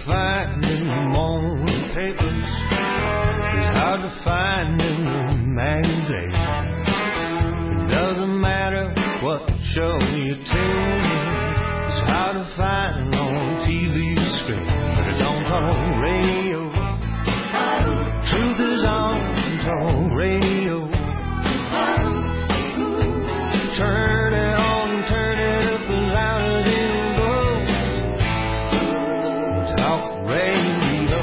find in the morning papers is hard to find in the magazines. It doesn't matter what show you tune in, it's hard to find on TV screen, but it's on talk radio. Truth is on talk radio. Turn it on, turn it up as loud as it'll go. Talk radio.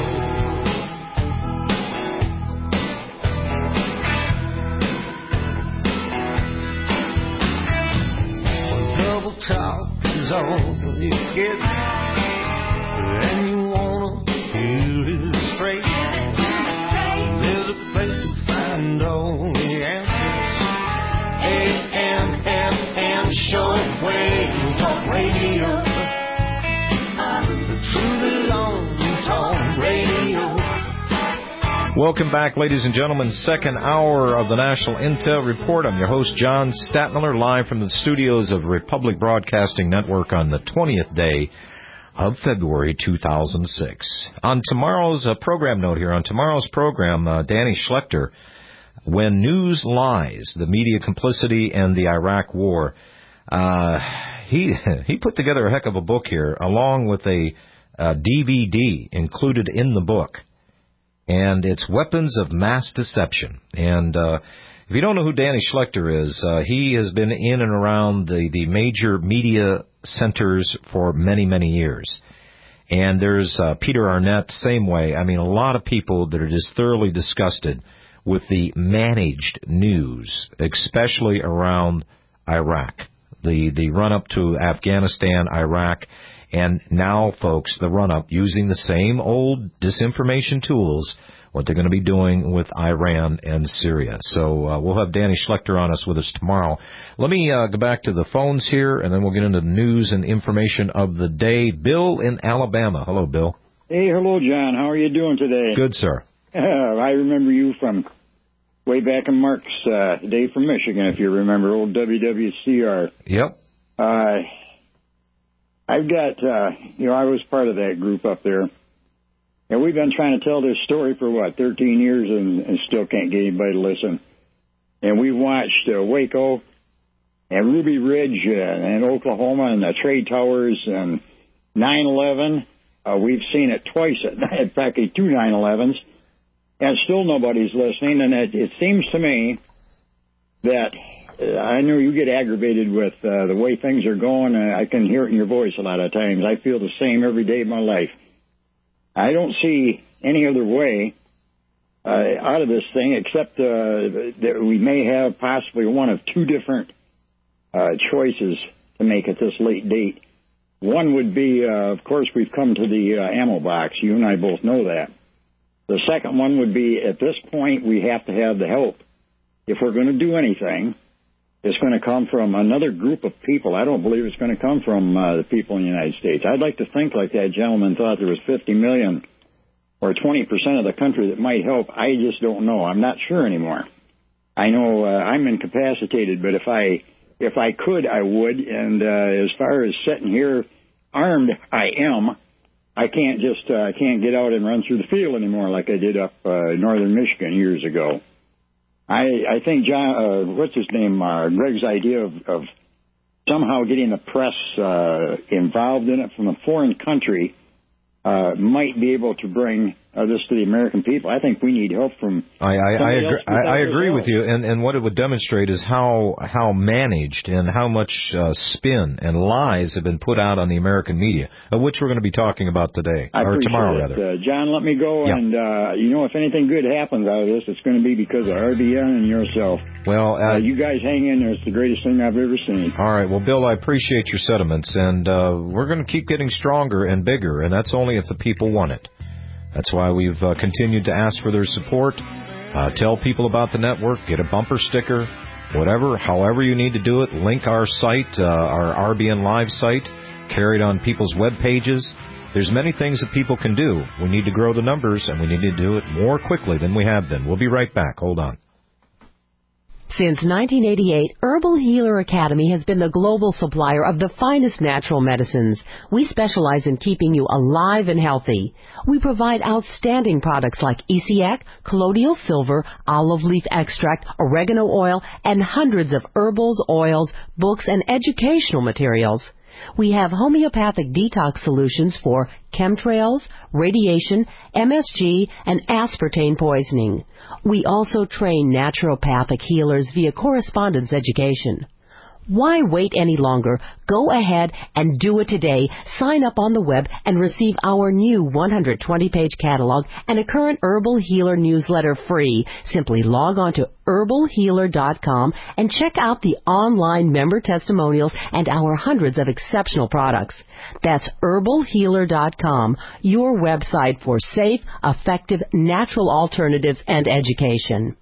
When double talk is all you get, and you wanna hear it straight, there's a place to find all the answers. AM shortwave talk radio. The truth is on talk radio. Welcome back, ladies and gentlemen. Second hour of the National Intel Report. I'm your host, John Statmiller, live from the studios of Republic Broadcasting Network on the 20th day of February 2006. On tomorrow's program note here, on tomorrow's program, Danny Schlechter, When News Lies, the Media Complicity and the Iraq War. He put together a heck of a book here, along with a DVD included in the book. And it's Weapons of Mass Deception. And if you don't know who Danny Schlechter is, he has been in and around the major media centers for many, many years. And there's Peter Arnett, same way. I mean, a lot of people that are just thoroughly disgusted with the managed news, especially around Iraq, the run-up to Afghanistan, Iraq, and now, folks, the run-up using the same old disinformation tools, what they're going to be doing with Iran and Syria. So we'll have Danny Schlechter on us with us tomorrow. Let me go back to the phones here, and then we'll get into the news and information of the day. Bill in Alabama. Hello, Bill. Hey, hello, John. How are you doing today? Good, sir. I remember you from way back in Mark's day from Michigan, if you remember, old WWCR. Yep. I've got, I was part of that group up there. And we've been trying to tell this story for, 13 years and still can't get anybody to listen. And we watched Waco and Ruby Ridge and Oklahoma and the trade towers and 9/11. We've seen it twice, in fact, 2 9/11s. And still nobody's listening. And it seems to me that I know you get aggravated with the way things are going. I can hear it in your voice a lot of times. I feel the same every day of my life. I don't see any other way out of this thing except that we may have possibly one of 2 different choices to make at this late date. One would be, of course, we've come to the ammo box. You and I both know that. The second one would be, at this point, we have to have the help. If we're going to do anything, it's going to come from another group of people. I don't believe it's going to come from the people in the United States. I'd like to think like that gentleman thought there was 50 million or 20% of the country that might help. I just don't know. I'm not sure anymore. I know I'm incapacitated, but if I could, I would. And as far as sitting here armed, I am. I can't just can't get out and run through the field anymore like I did up northern Michigan years ago. I think John, what's his name, Greg's idea of somehow getting the press involved in it from a foreign country might be able to bring this to the American people. I think we need help from. I agree with you, and what it would demonstrate is how managed and how much spin and lies have been put out on the American media, of which we're going to be talking about today or tomorrow, rather. John, let me go, yeah. And if anything good happens out of this, it's going to be because of RBN and yourself. Well, you guys hang in there; it's the greatest thing I've ever seen. All right, well, Bill, I appreciate your sentiments, and we're going to keep getting stronger and bigger, and that's only if the people want it. That's why we've continued to ask for their support. Tell people about the network. Get a bumper sticker. Whatever, however you need to do it. Link our site, our RBN Live site. Carry it on people's web pages. There's many things that people can do. We need to grow the numbers, and we need to do it more quickly than we have been. We'll be right back. Hold on. Since 1988, Herbal Healer Academy has been the global supplier of the finest natural medicines. We specialize in keeping you alive and healthy. We provide outstanding products like Essiac, colloidal silver, olive leaf extract, oregano oil, and hundreds of herbals, oils, books, and educational materials. We have homeopathic detox solutions for chemtrails, radiation, MSG, and aspartame poisoning. We also train naturopathic healers via correspondence education. Why wait any longer? Go ahead and do it today. Sign up on the web and receive our new 120-page catalog and a current Herbal Healer newsletter free. Simply log on to herbalhealer.com and check out the online member testimonials and our hundreds of exceptional products. That's herbalhealer.com, your website for safe, effective, natural alternatives and education.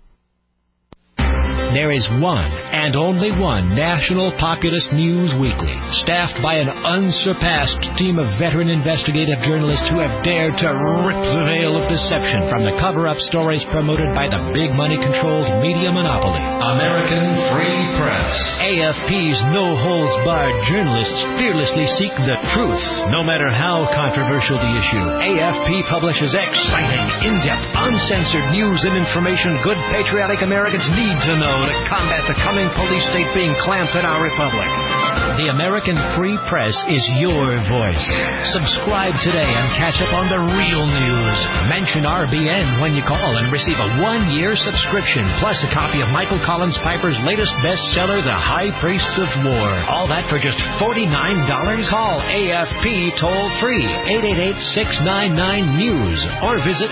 There is one and only one national populist news weekly, staffed by an unsurpassed team of veteran investigative journalists who have dared to rip the veil of deception from the cover-up stories promoted by the big money-controlled media monopoly. American Free Press. AFP's no-holds-barred journalists fearlessly seek the truth, no matter how controversial the issue. AFP publishes exciting, in-depth, uncensored news and information good patriotic Americans need to know to combat the coming police state being clamped in our republic. The American Free Press is your voice. Subscribe today and catch up on the real news. Mention RBN when you call and receive a 1-year subscription, plus a copy of Michael Collins Piper's latest bestseller, The High Priests of War. All that for just $49. Call AFP toll-free, 888-699-NEWS, or visit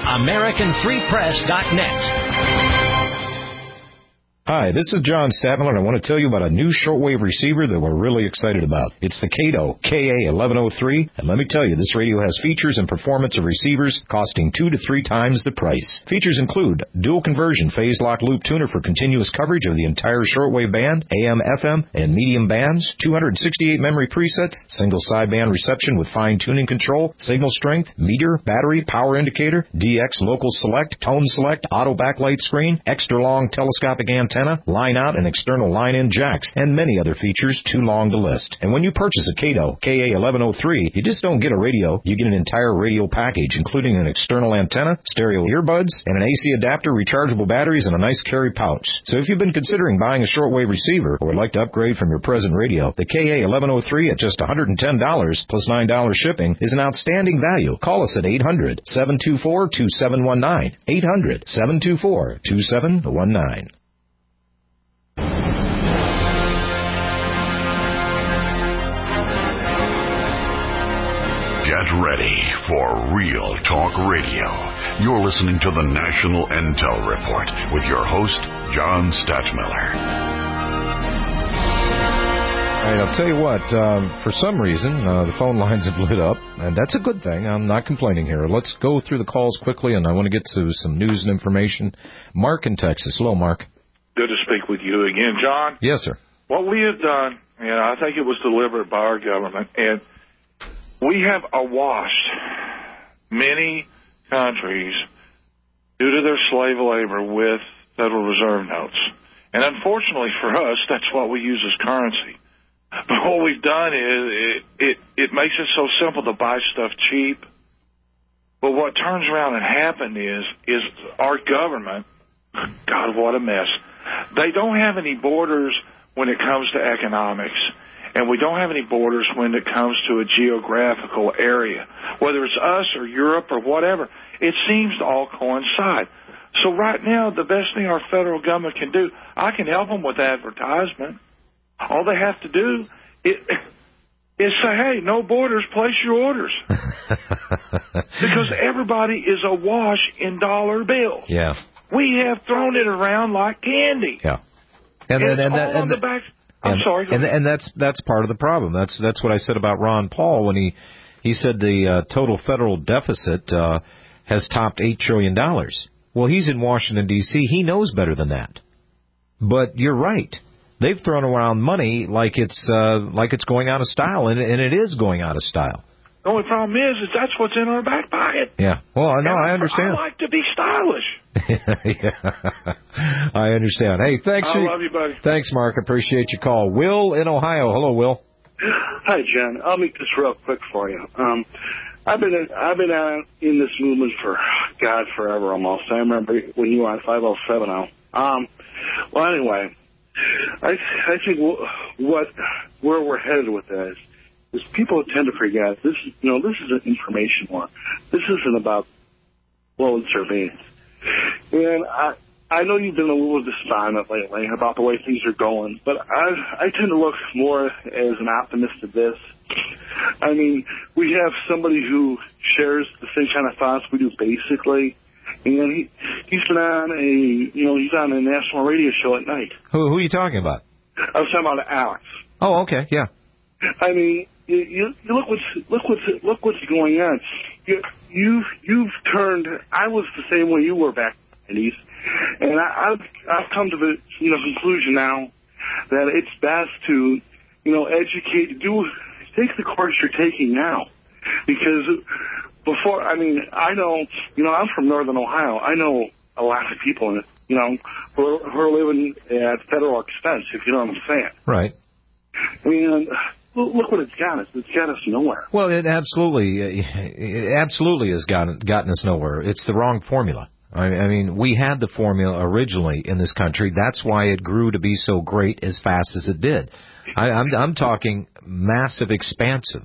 AmericanFreePress.net. Hi, this is John Statmiller, and I want to tell you about a new shortwave receiver that we're really excited about. It's the Kato KA1103, and let me tell you, this radio has features and performance of receivers costing 2 to 3 times the price. Features include dual conversion phase lock loop tuner for continuous coverage of the entire shortwave band, AM, FM, and medium bands, 268 memory presets, single sideband reception with fine-tuning control, signal strength, meter, battery, power indicator, DX local select, tone select, auto backlight screen, extra long telescopic antenna, line out and external line in jacks, and many other features too long to list. And when you purchase a Kato KA1103, you just don't get a radio, you get an entire radio package, including an external antenna, stereo earbuds, and an AC adapter, rechargeable batteries, and a nice carry pouch. So if you've been considering buying a shortwave receiver or would like to upgrade from your present radio, the KA1103 at just $110 plus $9 shipping is an outstanding value. Call us at 800-724-2719. 800-724-2719. Get ready for Real Talk Radio. You're listening to the National Intel Report with your host, John Statmiller. All right, I'll tell you what, for some reason, the phone lines have lit up, and that's a good thing. I'm not complaining here. Let's go through the calls quickly, and I want to get to some news and information. Mark in Texas. Hello, Mark. Good to speak with you again, John. Yes, sir. What we have done, and I think it was deliberate by our government, and we have awashed many countries due to their slave labor with Federal Reserve notes. And unfortunately for us, that's what we use as currency. But what we've done is it makes it so simple to buy stuff cheap. But what turns around and happens is our government, God, what a mess. They don't have any borders when it comes to economics. And we don't have any borders when it comes to a geographical area. Whether it's us or Europe or whatever, it seems to all coincide. So right now, the best thing our federal government can do, I can help them with advertisement. All they have to do is say, hey, no borders, place your orders. Because everybody is awash in dollar bills. Yeah. We have thrown it around like candy. Yeah. I'm sorry. And that's part of the problem. That's what I said about Ron Paul when he said the total federal deficit has topped $8 trillion. Well, he's in Washington, D.C. He knows better than that. But you're right. They've thrown around money like it's going out of style, and it is going out of style. The only problem is that's what's in our back pocket. Yeah. Well, I know. I understand. I like to be stylish. Yeah. I understand. Hey, thanks. I love you, buddy. Thanks, Mark. Appreciate your call. Will in Ohio. Hello, Will. Hi, Jen. I'll make this real quick for you. I've been in this movement for forever almost. I remember when you were on 507. Well, anyway, I think where we're headed with this is people tend to forget this is an information war. This isn't about load surveillance. And I know you've been a little despondent lately about the way things are going, but I tend to look more as an optimist of this. I mean, we have somebody who shares the same kind of thoughts we do basically, and he's been on he's on a national radio show at night. Who are you talking about? I was talking about Alex. Oh, okay, yeah. I mean, you look what's going on. You've turned. I was the same way you were back in the 90s, and I've come to the conclusion now that it's best to educate, take the course you're taking now, because before, I know, I'm from Northern Ohio. I know a lot of people, who are living at federal expense, if you know what I'm saying. Right. I mean, look what it's got us. It's got us nowhere. Well, it absolutely has gotten us nowhere. It's the wrong formula. I mean, we had the formula originally in this country. That's why it grew to be so great as fast as it did. I'm talking massive, expansive.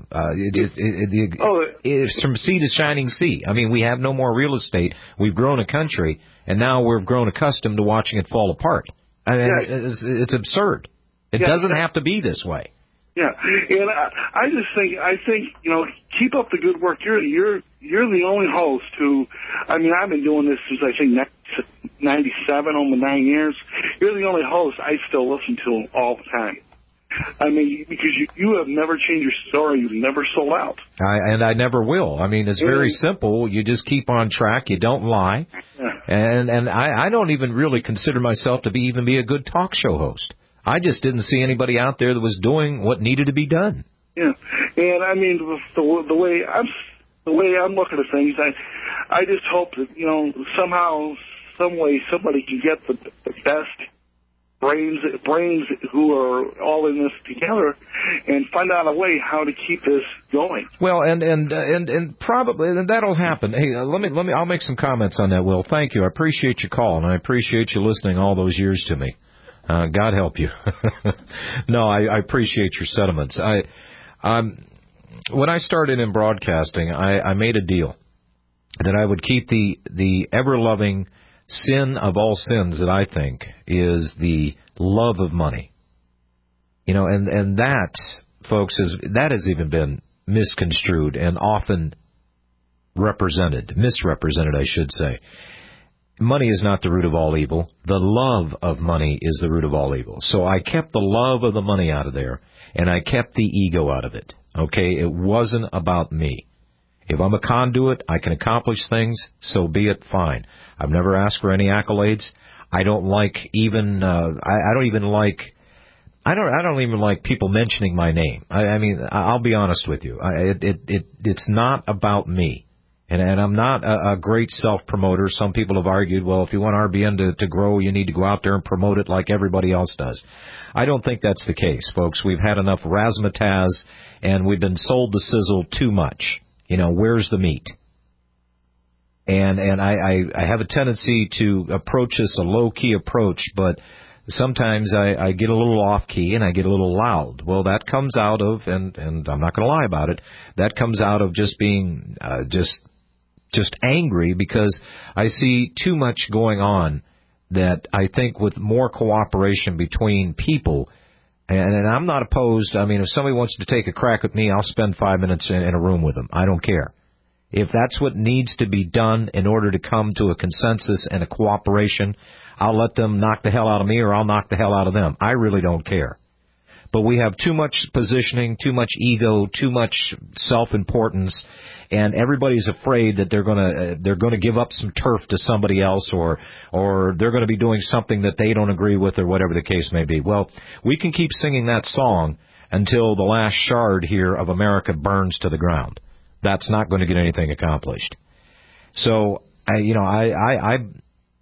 It's from sea to shining sea. I mean, we have no more real estate. We've grown a country, and now we've grown accustomed to watching it fall apart. I mean, it's absurd. It doesn't have to be this way. Yeah, and I think keep up the good work. You're the only host who, I've been doing this since I think 97, almost 9 years. You're the only host I still listen to all the time. I mean, because you have never changed your story. You've never sold out. I never will. I mean, it's very simple. You just keep on track. You don't lie. Yeah. And I don't even really consider myself to be a good talk show host. I just didn't see anybody out there that was doing what needed to be done. Yeah, and I mean the way I'm looking at things, I just hope that somehow, some way, somebody can get the best brains who are all in this together and find out a way how to keep this going. Well, and probably that'll happen. Hey, I'll make some comments on that, Will. Thank you. I appreciate your call, and I appreciate you listening all those years to me. God help you. No, I appreciate your sentiments. When I started in broadcasting, I made a deal that I would keep the ever-loving sin of all sins that I think is the love of money. And that, folks, has even been misconstrued and often misrepresented, I should say. Money is not the root of all evil. The love of money is the root of all evil. So I kept the love of the money out of there, and I kept the ego out of it. Okay? It wasn't about me. If I'm a conduit, I can accomplish things, so be it, fine. I've never asked for any accolades. I don't like even, I don't even like people mentioning my name. I mean, I'll be honest with you. It's not about me. And I'm not a great self-promoter. Some people have argued, well, if you want RBN to grow, you need to go out there and promote it like everybody else does. I don't think that's the case, folks. We've had enough razzmatazz, and we've been sold the sizzle too much. Where's the meat? And I have a tendency to approach this a low-key approach, but sometimes I get a little off-key and I get a little loud. Well, that comes out of, and I'm not going to lie about it, that comes out of just being just angry because I see too much going on that I think with more cooperation between people, and I'm not opposed. I mean, if somebody wants to take a crack at me, I'll spend 5 minutes in a room with them. I don't care. If that's what needs to be done in order to come to a consensus and a cooperation, I'll let them knock the hell out of me or I'll knock the hell out of them. I really don't care. But we have too much positioning, too much ego, too much self-importance, and everybody's afraid that they're going to give up some turf to somebody else, or they're going to be doing something that they don't agree with, or whatever the case may be. Well, we can keep singing that song until the last shard here of America burns to the ground. That's not going to get anything accomplished. So,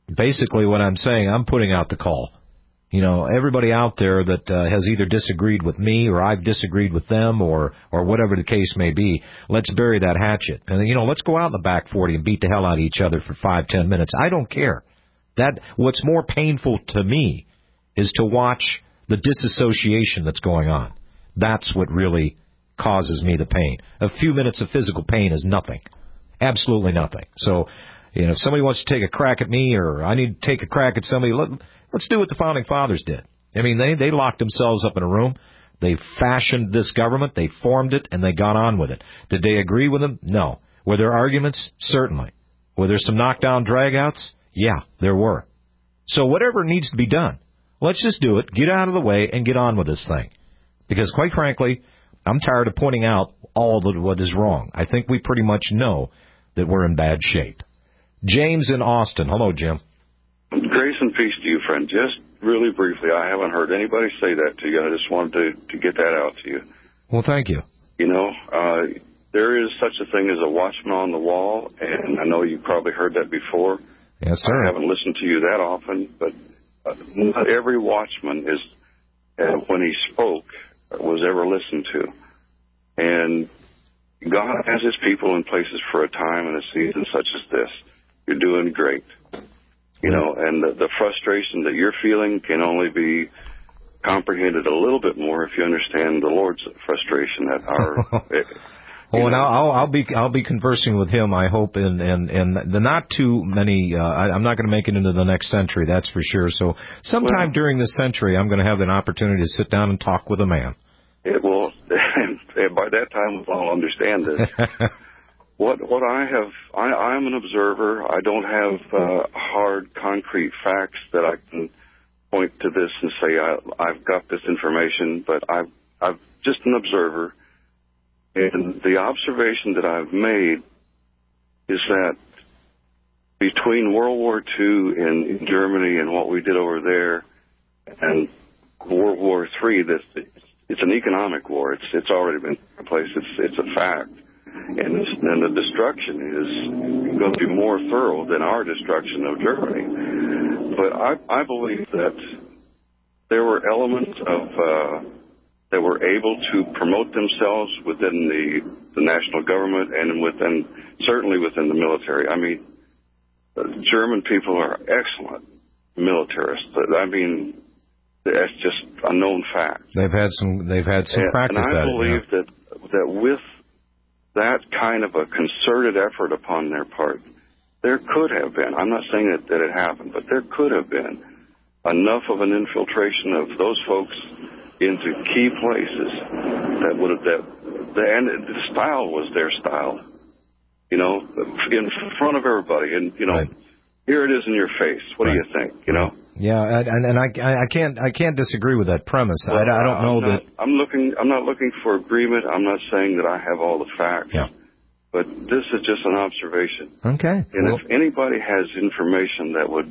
Basically what I'm saying, I'm putting out the call. You know, everybody out there that has either disagreed with me or I've disagreed with them or whatever the case may be, let's bury that hatchet. And, you know, let's go out in the back 40 and beat the hell out of each other for 5-10 minutes. I don't care. What's more painful to me is to watch the disassociation that's going on. That's what really causes me the pain. A few minutes of physical pain is nothing. Absolutely nothing. So, you know, if somebody wants to take a crack at me or I need to take a crack at somebody, let's do what the Founding Fathers did. I mean, they locked themselves up in a room. They fashioned this government. They formed it, and they got on with it. Did they agree with them? No. Were there arguments? Certainly. Were there some knockdown dragouts? Yeah, there were. So whatever needs to be done, let's just do it, get out of the way, and get on with this thing. Because, quite frankly, I'm tired of pointing out all of what is wrong. I think we pretty much know that we're in bad shape. James in Austin. Hello, Jim. Grace and peace to you, friend. Just really briefly, I haven't heard anybody say that to you. I just wanted to get that out to you. Well, thank you. You know, there is such a thing as a watchman on the wall, and I know you probably heard that before. Yes, sir. I haven't listened to you that often, but not every watchman is, when he spoke, was ever listened to. And God has his people in places for a time and a season such as this. You're doing great. You know, and the frustration that you're feeling can only be comprehended a little bit more if you understand the Lord's frustration at our. Oh, and I'll be conversing with him, I hope, in the not too many. I'm not going to make it into the next century, that's for sure. So sometime during this century, I'm going to have an opportunity to sit down and talk with a man. It will. By that time, we'll all understand this. What I have, I'm an observer. I don't have hard, concrete facts that I can point to this and say I've got this information, but I'm just an observer. And the observation that I've made is that between World War II in Germany and what we did over there and World War III, it's an economic war. It's already been in place. It's a fact. And the destruction is going to be more thorough than our destruction of Germany. But I believe that there were elements of that were able to promote themselves within the national government and certainly within the military. I mean, German people are excellent militarists. I mean, that's just a known fact. They've had some practice at it. And I believe that with that kind of a concerted effort upon their part, there could have been, I'm not saying that it happened, but there could have been enough of an infiltration of those folks into key places that would have, and the style was their style, you know, in front of everybody. And, you know, Here it is in your face. What do you think, you know? Yeah, and I can't disagree with that premise. Well, I don't know that I'm not looking for agreement. I'm not saying that I have all the facts. Yeah. But this is just an observation. Okay. And if anybody has information that would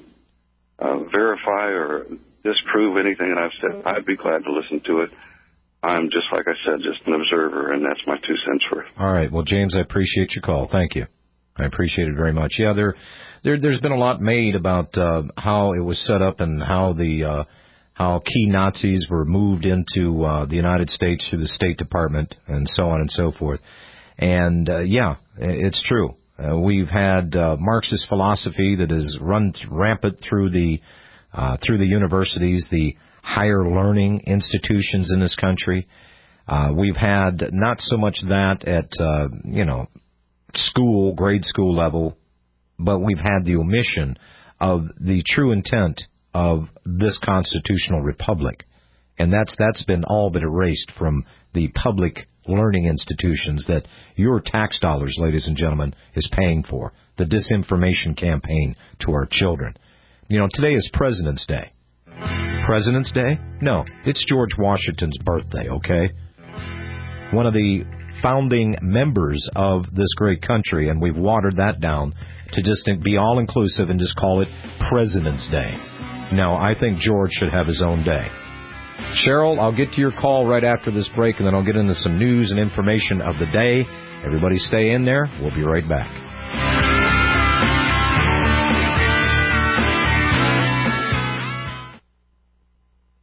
verify or disprove anything that I've said, I'd be glad to listen to it. I'm just, like I said, just an observer, and that's my 2 cents worth. All right. Well, James, I appreciate your call. Thank you. I appreciate it very much. Yeah, there's been a lot made about how it was set up and how how key Nazis were moved into the United States through the State Department and so on and so forth. And yeah, it's true. We've had Marxist philosophy that has run rampant through the universities, the higher learning institutions in this country. We've had not so much that at school, grade school level, but we've had the omission of the true intent of this constitutional republic. And that's been all but erased from the public learning institutions that your tax dollars, ladies and gentlemen, is paying for. The disinformation campaign to our children. You know, today is President's Day. President's Day? No, it's George Washington's birthday, okay? One of the founding members of this great country, and we've watered that down to just be all-inclusive and just call it President's Day. No, I think George should have his own day. Cheryl, I'll get to your call right after this break, and then I'll get into some news and information of the day. Everybody stay in there. We'll be right back.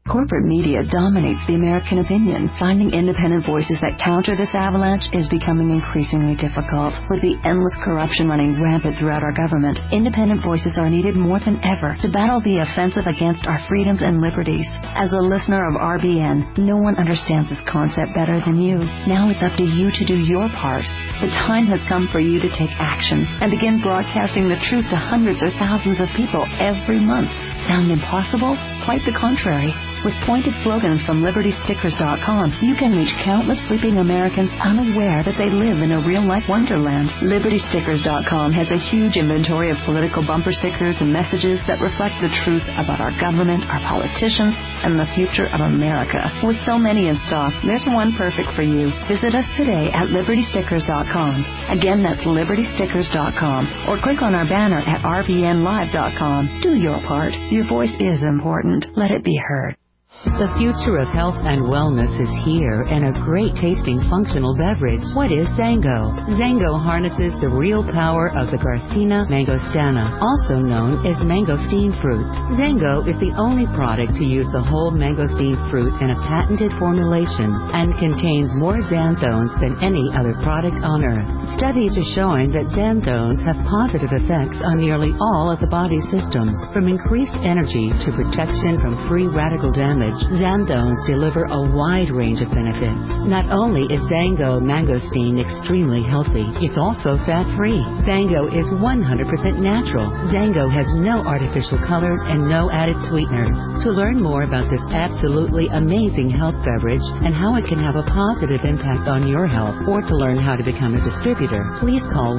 Corporate media dominates the American opinion. Finding independent voices that counter this avalanche is becoming increasingly difficult. With the endless corruption running rampant throughout our government, independent voices are needed more than ever to battle the offensive against our freedoms and liberties. As a listener of RBN, no one understands this concept better than you. Now it's up to you to do your part. The time has come for you to take action and begin broadcasting the truth to hundreds or thousands of people every month. Sound impossible? Quite the contrary. With pointed slogans from LibertyStickers.com, you can reach countless sleeping Americans unaware that they live in a real-life wonderland. LibertyStickers.com has a huge inventory of political bumper stickers and messages that reflect the truth about our government, our politicians, and the future of America. With so many in stock, there's one perfect for you. Visit us today at LibertyStickers.com. Again, that's LibertyStickers.com. Or click on our banner at RBNLive.com. Do your part. Your voice is important. Let it be heard. The future of health and wellness is here in a great-tasting functional beverage. What is Zango? Zango harnesses the real power of the Garcinia mangostana, also known as mangosteen fruit. Zango is the only product to use the whole mangosteen fruit in a patented formulation and contains more xanthones than any other product on Earth. Studies are showing that xanthones have positive effects on nearly all of the body's systems, from increased energy to protection from free radical damage. Xanthones deliver a wide range of benefits. Not only is Zango mangosteen extremely healthy, it's also fat-free. Zango is 100% natural. Zango has no artificial colors and no added sweeteners. To learn more about this absolutely amazing health beverage and how it can have a positive impact on your health, or to learn how to become a distributor, please call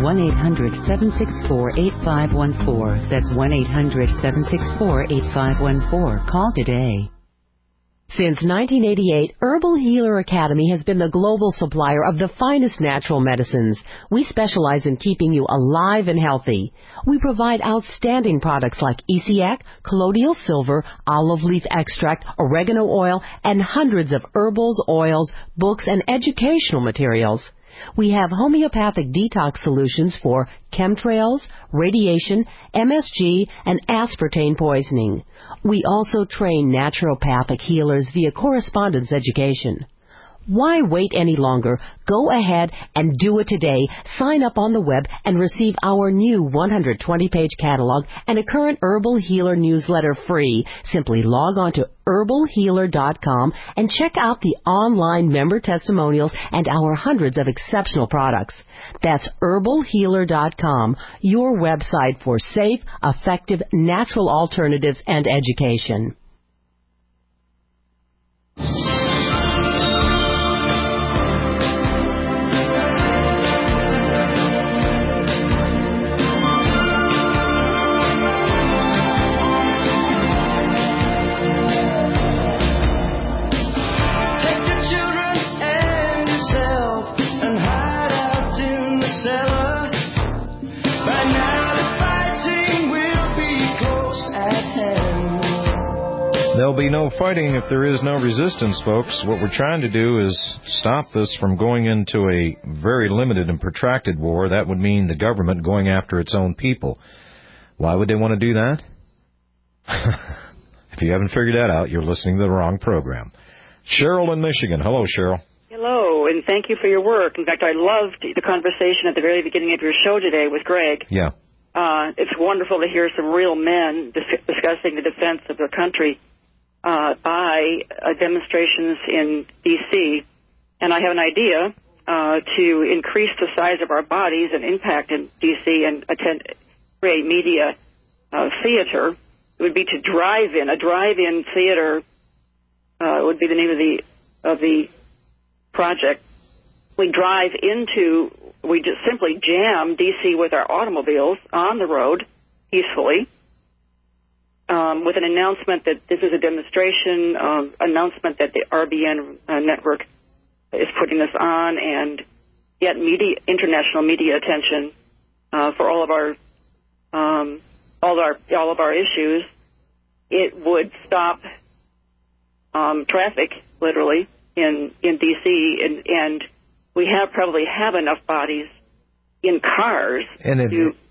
1-800-764-8514. That's 1-800-764-8514. Call today. Since 1988, Herbal Healer Academy has been the global supplier of the finest natural medicines. We specialize in keeping you alive and healthy. We provide outstanding products like Essiac, colloidal silver, olive leaf extract, oregano oil, and hundreds of herbals, oils, books, and educational materials. We have homeopathic detox solutions for chemtrails, radiation, MSG, and aspartame poisoning. We also train naturopathic healers via correspondence education. Why wait any longer? Go ahead and do it today. Sign up on the web and receive our new 120-page catalog and a current Herbal Healer newsletter free. Simply log on to herbalhealer.com and check out the online member testimonials and our hundreds of exceptional products. That's herbalhealer.com, your website for safe, effective, natural alternatives and education. There'll be no fighting if there is no resistance, folks. What we're trying to do is stop this from going into a very limited and protracted war. That would mean the government going after its own people. Why would they want to do that? If you haven't figured that out, you're listening to the wrong program. Cheryl in Michigan. Hello, Cheryl. Hello, and thank you for your work. In fact, I loved the conversation at the very beginning of your show today with Greg. Yeah. It's wonderful to hear some real men discussing the defense of their country by demonstrations in D.C., and I have an idea to increase the size of our bodies and impact in D.C. and create media theater. It would be to drive-in. A drive-in theater would be the name of the project. We just simply jam D.C. with our automobiles on the road peacefully, with an announcement that this is a demonstration, announcement that the RBN network is putting this on, and get international media attention for all of our issues. It would stop traffic, literally, in D.C., and we probably have enough bodies in cars to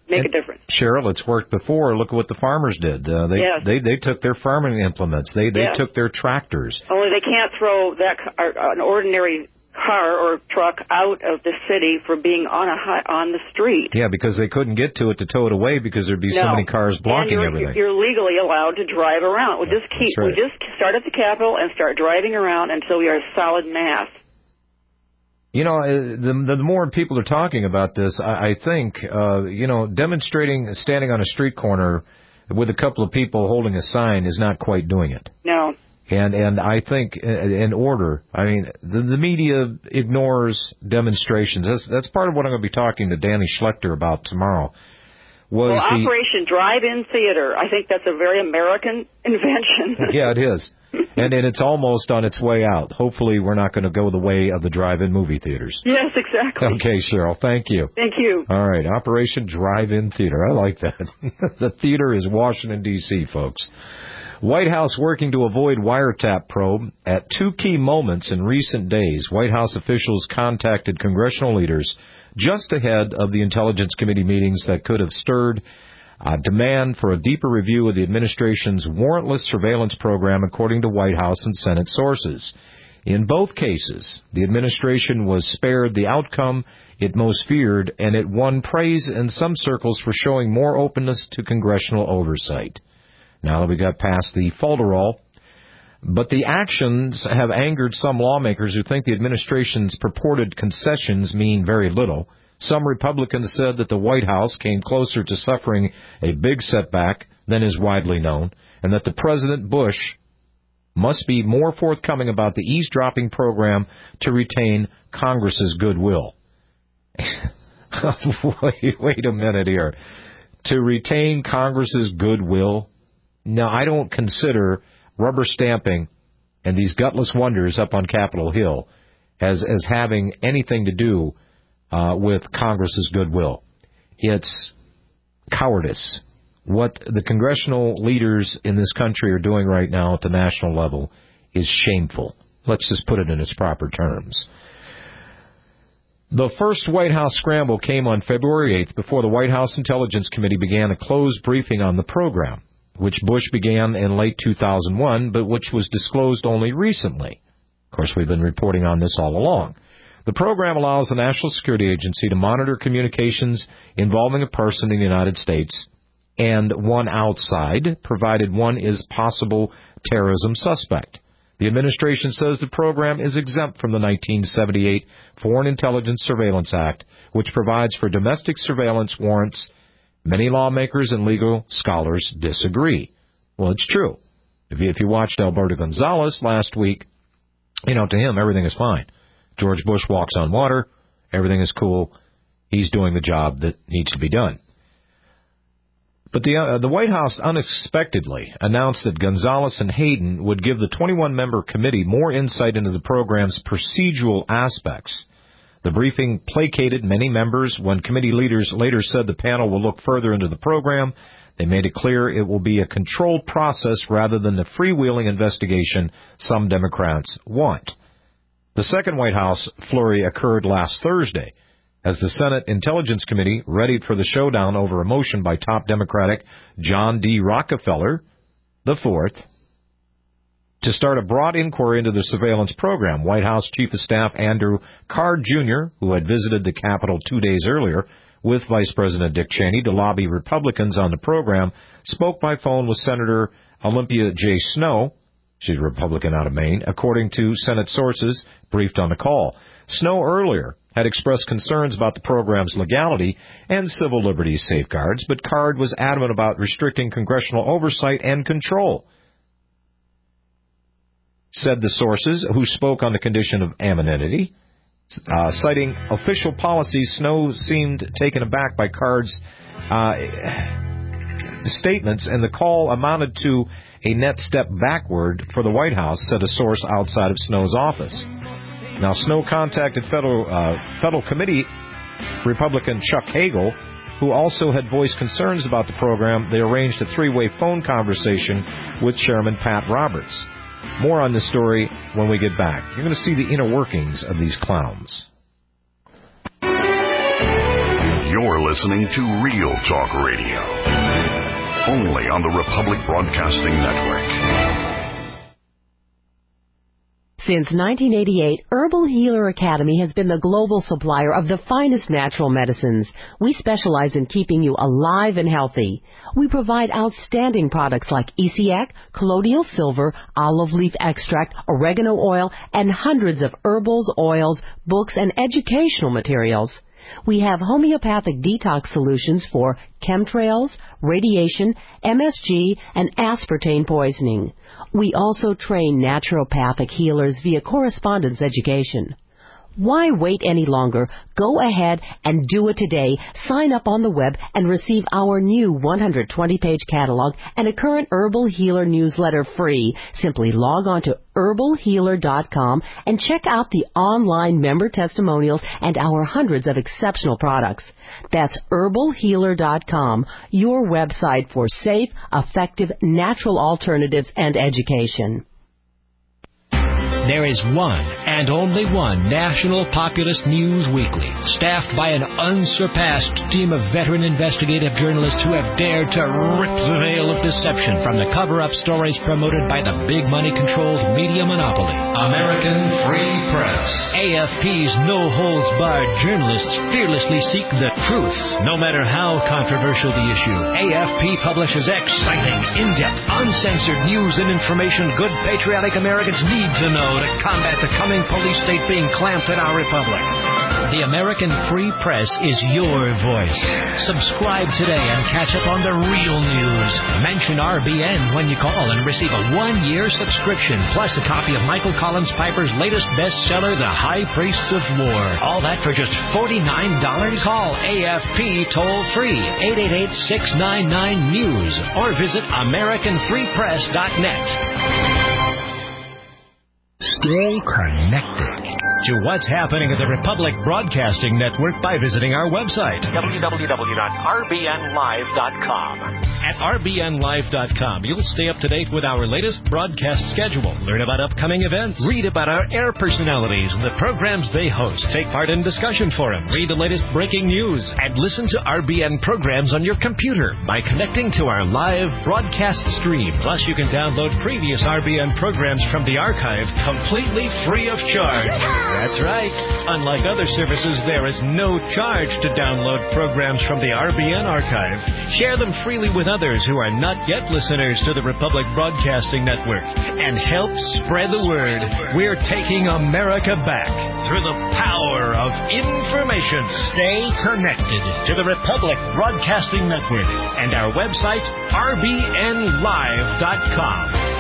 make a difference. Cheryl, it's worked before. Look at what the farmers did. They took their farming implements. They took their tractors. Only they can't throw an ordinary car or truck out of the city for being on the street. Yeah, because they couldn't get to it to tow it away because there'd be so many cars blocking everything. You're legally allowed to drive around. We just start at the Capitol and start driving around until we are a solid mass. You know, the more people are talking about this, I think, demonstrating, standing on a street corner with a couple of people holding a sign is not quite doing it. No. And I think in order, I mean, the media ignores demonstrations. That's part of what I'm going to be talking to Danny Schlechter about tomorrow. Operation Drive-In Theater. I think that's a very American invention. Yeah, it is. And it's almost on its way out. Hopefully we're not going to go the way of the drive-in movie theaters. Yes, exactly. Okay, Cheryl, thank you. Thank you. All right, Operation Drive-In Theater. I like that. The theater is Washington, D.C., folks. White House working to avoid wiretap probe. At two key moments in recent days, White House officials contacted congressional leaders just ahead of the Intelligence Committee meetings that could have stirred demand for a deeper review of the administration's warrantless surveillance program, according to White House and Senate sources. In both cases, the administration was spared the outcome it most feared, and it won praise in some circles for showing more openness to congressional oversight. Now that we got past the falderall, but the actions have angered some lawmakers who think the administration's purported concessions mean very little. Some Republicans said that the White House came closer to suffering a big setback than is widely known, and that the President Bush must be more forthcoming about the eavesdropping program to retain Congress's goodwill. Wait a minute here. To retain Congress's goodwill? Now, I don't consider rubber stamping and these gutless wonders up on Capitol Hill as having anything to do with Congress's goodwill. It's cowardice. What the congressional leaders in this country are doing right now at the national level is shameful. Let's just put it in its proper terms. The first White House scramble came on February 8th before the White House Intelligence Committee began a closed briefing on the program, which Bush began in late 2001, but which was disclosed only recently. Of course, we've been reporting on this all along. The program allows the National Security Agency to monitor communications involving a person in the United States and one outside, provided one is possible terrorism suspect. The administration says the program is exempt from the 1978 Foreign Intelligence Surveillance Act, which provides for domestic surveillance warrants. Many lawmakers and legal scholars disagree. Well, it's true. If you watched Alberto Gonzales last week, to him, everything is fine. George Bush walks on water. Everything is cool. He's doing the job that needs to be done. But the White House unexpectedly announced that Gonzales and Hayden would give the 21-member committee more insight into the program's procedural aspects. The briefing placated many members. When committee leaders later said the panel will look further into the program, they made it clear it will be a controlled process rather than the freewheeling investigation some Democrats want. The second White House flurry occurred last Thursday, as the Senate Intelligence Committee readied for the showdown over a motion by top Democratic John D. Rockefeller IV to start a broad inquiry into the surveillance program. White House Chief of Staff Andrew Card Jr., who had visited the Capitol 2 days earlier with Vice President Dick Cheney to lobby Republicans on the program, spoke by phone with Senator Olympia J. Snowe. She's a Republican out of Maine, according to Senate sources briefed on the call. Snowe earlier had expressed concerns about the program's legality and civil liberties safeguards, but Card was adamant about restricting congressional oversight and control. Said the sources, who spoke on the condition of anonymity. Citing official policy, Snowe seemed taken aback by Card's statements, and the call amounted to a net step backward for the White House, said a source outside of Snowe's office. Now, Snowe contacted federal committee Republican Chuck Hagel, who also had voiced concerns about the program. They arranged a three-way phone conversation with Chairman Pat Roberts. More on this story when we get back. You're going to see the inner workings of these clowns. You're listening to Real Talk Radio, only on the Republic Broadcasting Network. Since 1988, Herbal Healer Academy has been the global supplier of the finest natural medicines. We specialize in keeping you alive and healthy. We provide outstanding products like Essiac, colloidal silver, olive leaf extract, oregano oil, and hundreds of herbals, oils, books, and educational materials. We have homeopathic detox solutions for chemtrails, radiation, MSG, and aspartame poisoning. We also train naturopathic healers via correspondence education. Why wait any longer? Go ahead and do it today. Sign up on the web and receive our new 120-page catalog and a current Herbal Healer newsletter free. Simply log on to herbalhealer.com and check out the online member testimonials and our hundreds of exceptional products. That's herbalhealer.com, your website for safe, effective, natural alternatives and education. There is one and only one National Populist News Weekly, staffed by an unsurpassed team of veteran investigative journalists who have dared to rip the veil of deception from the cover-up stories promoted by the big money-controlled media monopoly, American Free Press. AFP's no-holds-barred journalists fearlessly seek the truth, no matter how controversial the issue. AFP publishes exciting, in-depth, uncensored news and information good patriotic Americans need to know to combat the coming police state being clamped in our republic. The American Free Press is your voice. Subscribe today and catch up on the real news. Mention RBN when you call and receive a 1-year subscription, plus a copy of Michael Collins Piper's latest bestseller, The High Priests of War. All that for just $49. Call AFP toll-free, 888-699-NEWS, or visit AmericanFreePress.net. Stay connected to what's happening at the Republic Broadcasting Network by visiting our website, www.rbnlive.com. At rbnlive.com, you'll stay up to date with our latest broadcast schedule, learn about upcoming events, read about our air personalities and the programs they host, take part in discussion forums, read the latest breaking news, and listen to RBN programs on your computer by connecting to our live broadcast stream. Plus, you can download previous RBN programs from the archive completely free of charge. That's right. Unlike other services, there is no charge to download programs from the RBN archive. Share them freely with others who are not yet listeners to the Republic Broadcasting Network and help spread the word. We're taking America back through the power of information. Stay connected to the Republic Broadcasting Network and our website, rbnlive.com.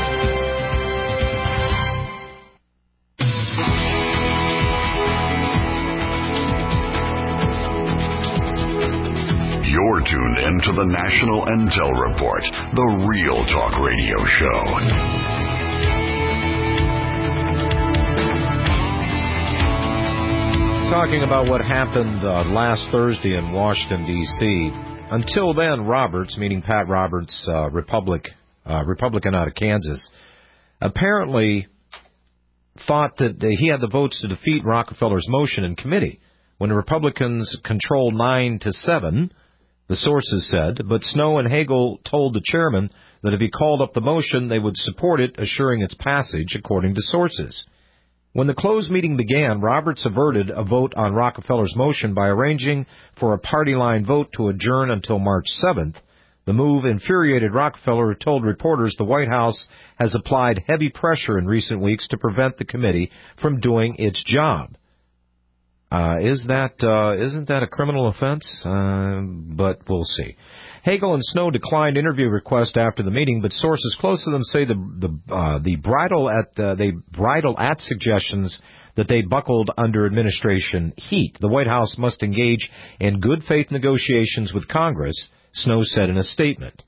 You're tuned in to the National Intel Report, the Real Talk Radio Show. Talking about what happened last Thursday in Washington, D.C. Until then, Roberts, meaning Pat Roberts, Republican out of Kansas, apparently thought that he had the votes to defeat Rockefeller's motion in committee. When the Republicans controlled 9-7, the sources said, but Snow and Hagel told the chairman that if he called up the motion, they would support it, assuring its passage, according to sources. When the closed meeting began, Roberts averted a vote on Rockefeller's motion by arranging for a party line vote to adjourn until March 7th. The move infuriated Rockefeller, who told reporters the White House has applied heavy pressure in recent weeks to prevent the committee from doing its job. Isn't that a criminal offense? But we'll see. Hagel and Snow declined interview request after the meeting, but sources close to them say they bridle at suggestions that they buckled under administration heat. The White House must engage in good faith negotiations with Congress, Snow said in a statement.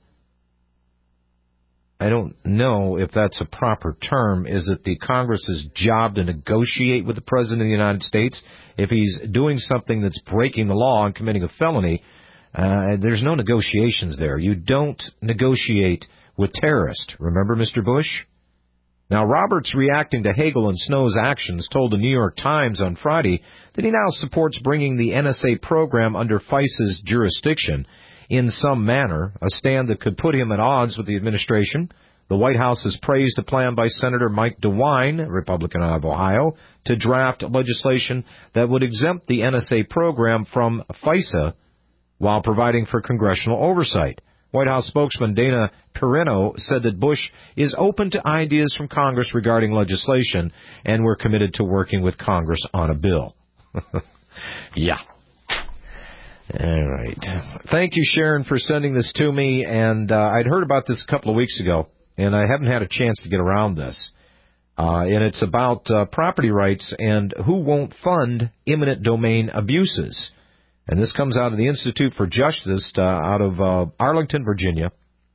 I don't know if that's a proper term. Is it the Congress's job to negotiate with the President of the United States? If he's doing something that's breaking the law and committing a felony, there's no negotiations there. You don't negotiate with terrorists. Remember Mr. Bush? Now, Roberts, reacting to Hagel and Snow's actions, told the New York Times on Friday that he now supports bringing the NSA program under FISA's jurisdiction in some manner, a stand that could put him at odds with the administration. The White House has praised a plan by Senator Mike DeWine, Republican of Ohio, to draft legislation that would exempt the NSA program from FISA while providing for congressional oversight. White House spokesman Dana Perino said that Bush is open to ideas from Congress regarding legislation, and we're committed to working with Congress on a bill. Yeah. All right. Thank you, Sharon, for sending this to me. And I'd heard about this a couple of weeks ago, and I haven't had a chance to get around this. And it's about property rights and who won't fund eminent domain abuses. And this comes out of the Institute for Justice out of Arlington, Virginia.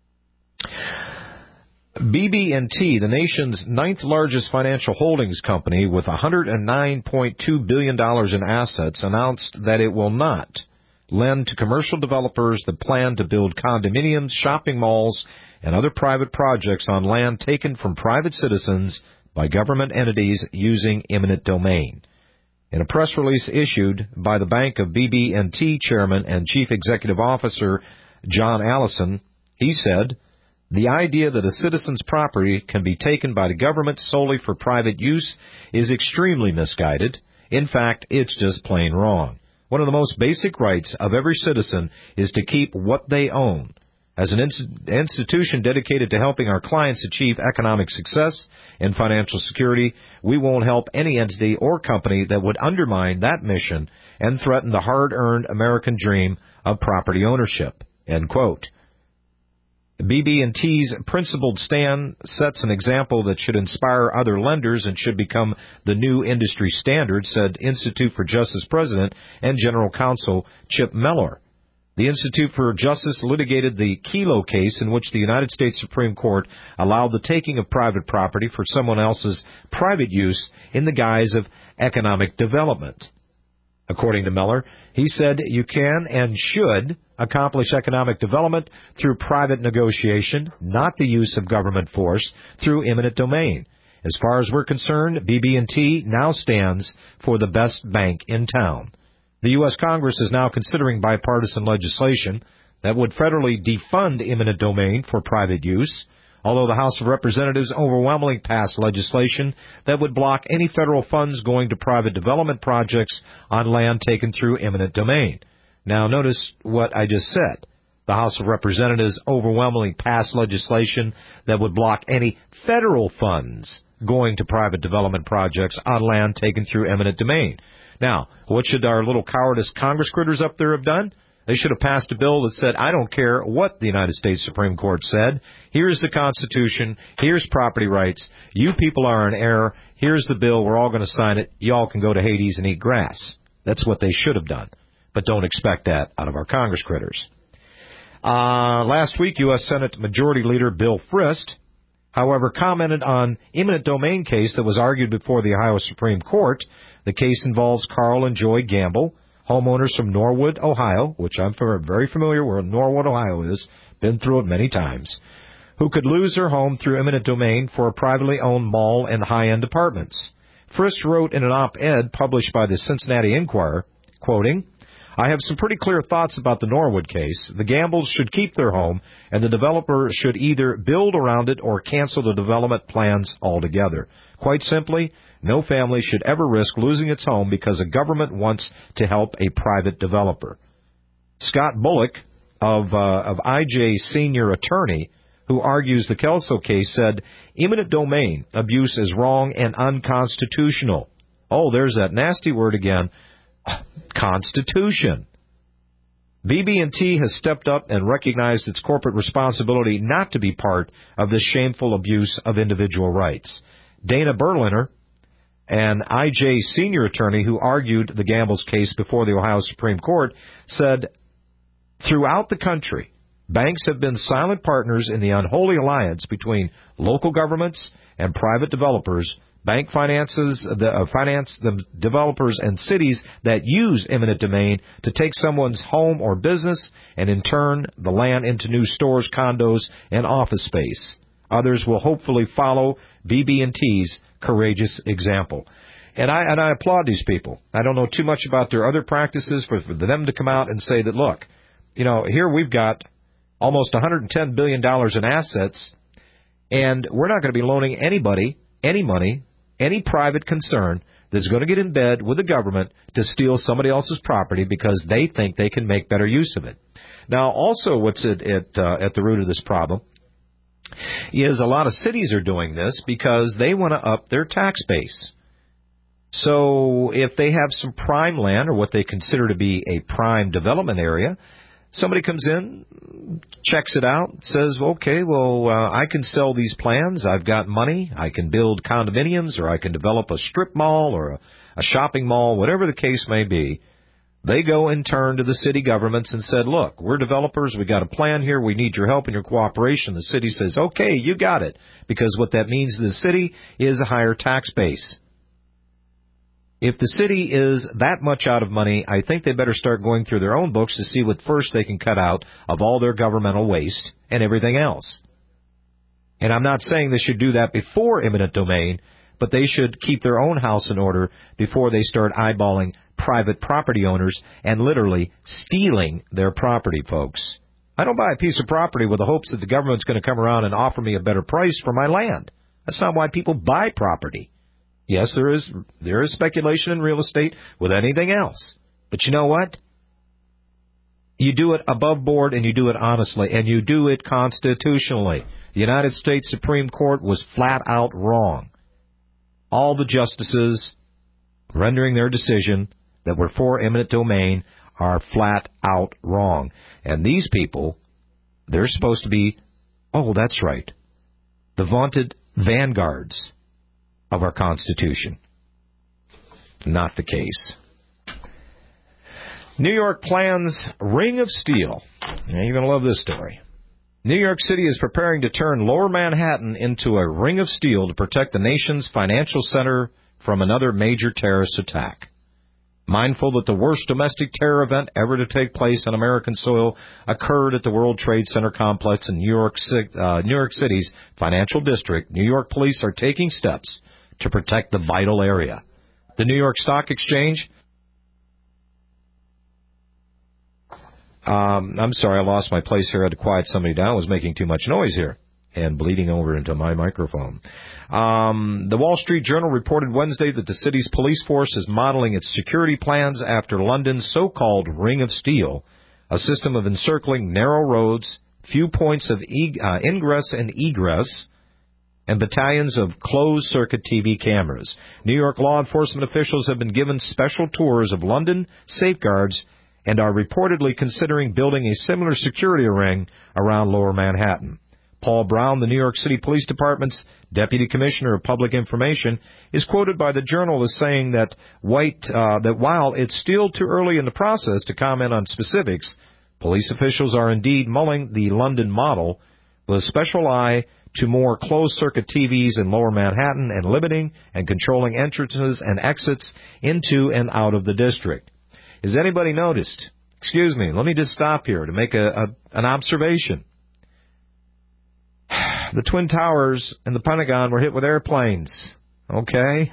BB&T, the nation's ninth largest financial holdings company with $109.2 billion in assets, announced that it will not lend to commercial developers that plan to build condominiums, shopping malls, and other private projects on land taken from private citizens by government entities using eminent domain. In a press release issued by the Bank of BB&T chairman and chief executive officer John Allison, he said, "The idea that a citizen's property can be taken by the government solely for private use is extremely misguided. In fact, it's just plain wrong. One of the most basic rights of every citizen is to keep what they own. As an institution dedicated to helping our clients achieve economic success and financial security, we won't help any entity or company that would undermine that mission and threaten the hard-earned American dream of property ownership." End quote. BB&T's principled stand sets an example that should inspire other lenders and should become the new industry standard, said Institute for Justice President and General Counsel Chip Mellor. The Institute for Justice litigated the Kelo case in which the United States Supreme Court allowed the taking of private property for someone else's private use in the guise of economic development. According to Mellor, he said you can and should accomplish economic development through private negotiation, not the use of government force through eminent domain. As far as we're concerned, BB&T now stands for the best bank in town. The U.S. Congress is now considering bipartisan legislation that would federally defund eminent domain for private use, although the House of Representatives overwhelmingly passed legislation that would block any federal funds going to private development projects on land taken through eminent domain. Now, notice what I just said. The House of Representatives overwhelmingly passed legislation that would block any federal funds going to private development projects on land taken through eminent domain. Now, what should our little cowardice Congress critters up there have done? They should have passed a bill that said, I don't care what the United States Supreme Court said. Here's the Constitution. Here's property rights. You people are in error. Here's the bill. We're all going to sign it. Y'all can go to Hades and eat grass. That's what they should have done. But don't expect that out of our Congress critters. Last week, U.S. Senate Majority Leader Bill Frist, however, commented on eminent domain case that was argued before the Ohio Supreme Court. The case involves Carl and Joy Gamble, homeowners from Norwood, Ohio, which I'm very familiar where Norwood, Ohio is, been through it many times, who could lose their home through eminent domain for a privately owned mall and high-end apartments. Frist wrote in an op-ed published by the Cincinnati Enquirer, quoting, "I have some pretty clear thoughts about the Norwood case. The Gambles should keep their home, and the developer should either build around it or cancel the development plans altogether. Quite simply, no family should ever risk losing its home because a government wants to help a private developer." Scott Bullock of IJ Senior Attorney, who argues the Kelso case, said, "Eminent domain abuse is wrong and unconstitutional." Oh, there's that nasty word again. Constitution. BB&T has stepped up and recognized its corporate responsibility not to be part of this shameful abuse of individual rights. Dana Berliner, an IJ senior attorney who argued the Gambles case before the Ohio Supreme Court, said, "Throughout the country, banks have been silent partners in the unholy alliance between local governments and private developers. Bank finance the developers and cities that use eminent domain to take someone's home or business and in turn the land into new stores, condos, and office space. Others will hopefully follow BB&T's courageous example. And I applaud these people. I don't know too much about their other practices for them to come out and say that, look, here we've got almost $110 billion in assets, and we're not going to be loaning anybody any money, any private concern that's going to get in bed with the government to steal somebody else's property because they think they can make better use of it. Now, also what's at the root of this problem is a lot of cities are doing this because they want to up their tax base. So if they have some prime land or what they consider to be a prime development area, somebody comes in, checks it out, says, okay, well, I can sell these plans. I've got money. I can build condominiums, or I can develop a strip mall or a shopping mall, whatever the case may be. They go and turn to the city governments and said, look, we're developers. We got a plan here. We need your help and your cooperation. The city says, okay, you got it, because what that means to the city is a higher tax base. If the city is that much out of money, I think they better start going through their own books to see what first they can cut out of all their governmental waste and everything else. And I'm not saying they should do that before eminent domain, but they should keep their own house in order before they start eyeballing private property owners and literally stealing their property, folks. I don't buy a piece of property with the hopes that the government's going to come around and offer me a better price for my land. That's not why people buy property. Yes, there is speculation in real estate with anything else. But you know what? You do it above board, and you do it honestly, and you do it constitutionally. The United States Supreme Court was flat out wrong. All the justices rendering their decision that were for eminent domain are flat out wrong. And these people, they're supposed to be, oh, that's right, the vaunted vanguards of our Constitution. Not the case. New York plans Ring of Steel. Now, you're going to love this story. New York City is preparing to turn Lower Manhattan into a ring of steel to protect the nation's financial center from another major terrorist attack. Mindful that the worst domestic terror event ever to take place on American soil occurred at the World Trade Center complex in New York City's financial district, New York police are taking steps to protect the vital area. The New York Stock Exchange... I'm sorry, I lost my place here. I had to quiet somebody down. I was making too much noise here and bleeding over into my microphone. The Wall Street Journal reported Wednesday that the city's police force is modeling its security plans after London's so-called Ring of Steel, a system of encircling narrow roads, few points of ingress and egress, and battalions of closed-circuit TV cameras. New York law enforcement officials have been given special tours of London safeguards and are reportedly considering building a similar security ring around Lower Manhattan. Paul Brown, the New York City Police Department's Deputy Commissioner of Public Information, is quoted by the Journal as saying that while it's still too early in the process to comment on specifics, police officials are indeed mulling the London model with a special eye to more closed-circuit TVs in Lower Manhattan and limiting and controlling entrances and exits into and out of the district. Has anybody noticed? Excuse me, let me just stop here to make an observation. The Twin Towers and the Pentagon were hit with airplanes, okay?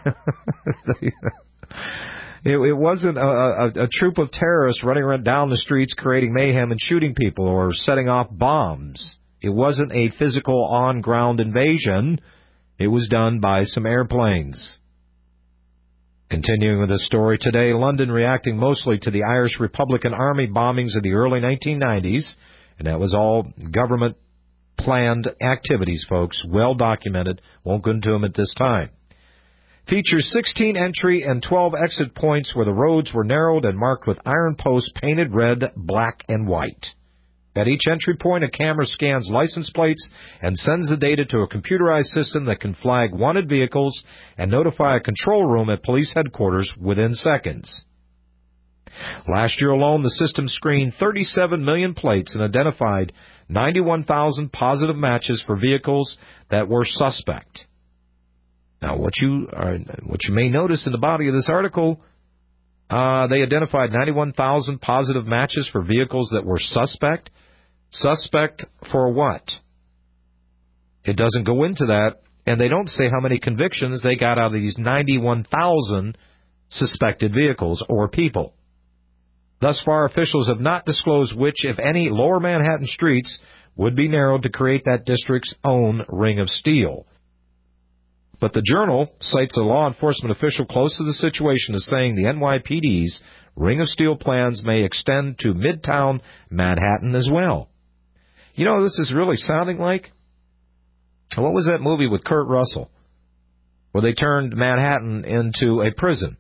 It wasn't a troop of terrorists running around down the streets creating mayhem and shooting people or setting off bombs. It wasn't a physical on-ground invasion. It was done by some airplanes. Continuing with the story today, London reacting mostly to the Irish Republican Army bombings of the early 1990s, and that was all government-planned activities, folks, well documented. Won't go into them at this time. Features 16 entry and 12 exit points where the roads were narrowed and marked with iron posts painted red, black, and white. At each entry point, a camera scans license plates and sends the data to a computerized system that can flag wanted vehicles and notify a control room at police headquarters within seconds. Last year alone, the system screened 37 million plates and identified 91,000 positive matches for vehicles that were suspect. Now, what you may notice in the body of this article, they identified 91,000 positive matches for vehicles that were suspect. Suspect for what? It doesn't go into that, and they don't say how many convictions they got out of these 91,000 suspected vehicles or people. Thus far, officials have not disclosed which, if any, lower Manhattan streets would be narrowed to create that district's own Ring of Steel. But the Journal cites a law enforcement official close to the situation as saying the NYPD's Ring of Steel plans may extend to Midtown Manhattan as well. You know, this is really sounding like, what was that movie with Kurt Russell, where they turned Manhattan into a prison?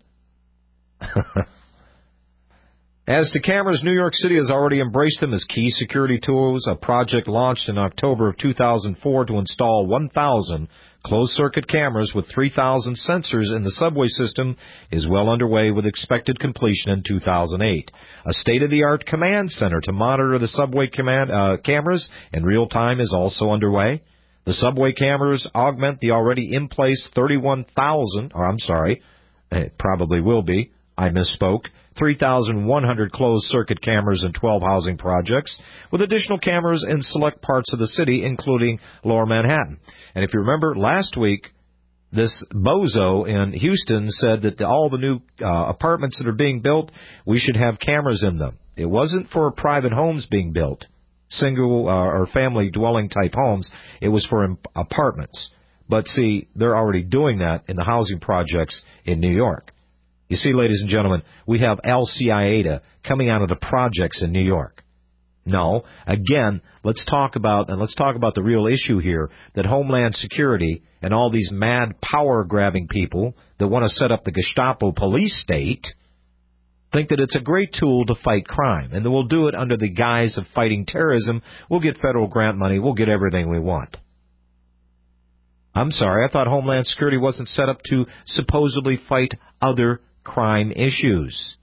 As to cameras, New York City has already embraced them as key security tools. A project launched in October of 2004 to install 1,000 closed-circuit cameras with 3,000 sensors in the subway system is well underway, with expected completion in 2008. A state-of-the-art command center to monitor the subway cameras in real time is also underway. The subway cameras augment the already in-place 31,000, or I'm sorry, it probably will be, I misspoke, 3,100 closed-circuit cameras in 12 housing projects, with additional cameras in select parts of the city, including Lower Manhattan. And if you remember, last week, this bozo in Houston said that all the new apartments that are being built, we should have cameras in them. It wasn't for private homes being built, single or family dwelling type homes. It was for apartments. But see, they're already doing that in the housing projects in New York. You see, ladies and gentlemen, we have Al-Qaeda coming out of the projects in New York. No, again, let's talk about the real issue here, that Homeland Security and all these mad power-grabbing people that want to set up the Gestapo police state think that it's a great tool to fight crime, and that we'll do it under the guise of fighting terrorism. We'll get federal grant money. We'll get everything we want. I'm sorry, I thought Homeland Security wasn't set up to supposedly fight other crime issues.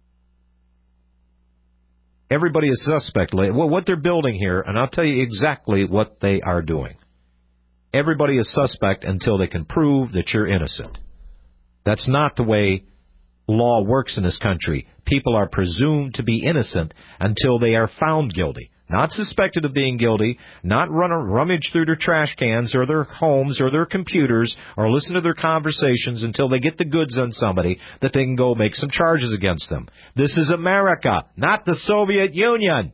Everybody is suspect. Well, what they're building here, and I'll tell you exactly what they are doing. Everybody is suspect until they can prove that you're innocent. That's not the way law works in this country. People are presumed to be innocent until they are found guilty. Not suspected of being guilty, not rummage through their trash cans or their homes or their computers or listen to their conversations until they get the goods on somebody that they can go make some charges against them. This is America, not the Soviet Union.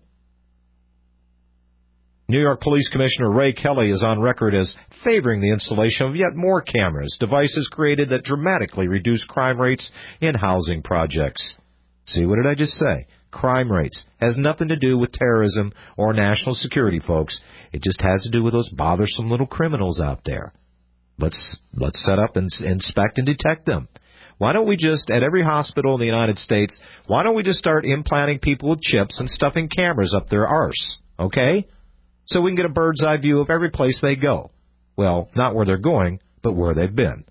New York Police Commissioner Ray Kelly is on record as favoring the installation of yet more cameras, devices created that dramatically reduce crime rates in housing projects. See, what did I just say? Crime rates has nothing to do with terrorism or national security, folks. It just has to do with those bothersome little criminals out there. Let's set up and inspect and detect them. Why don't we just, at every hospital in the United States, why don't we just start implanting people with chips and stuffing cameras up their arse, okay? So we can get a bird's eye view of every place they go. Well, not where they're going, but where they've been.